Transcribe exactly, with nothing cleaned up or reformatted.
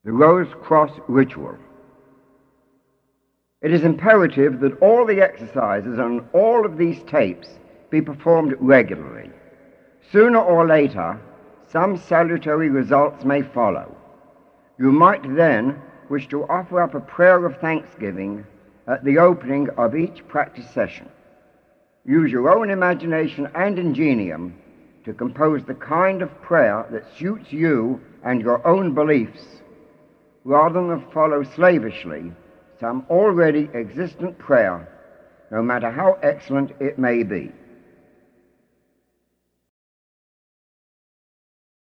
The Rose Cross Ritual. It is imperative that all the exercises on all of these tapes be performed regularly. Sooner or later, some salutary results may follow. You might then wish to offer up a prayer of thanksgiving at the opening of each practice session. Use your own imagination and ingenium to compose the kind of prayer that suits you and your own beliefs, rather than follow slavishly some already existent prayer, no matter how excellent it may be.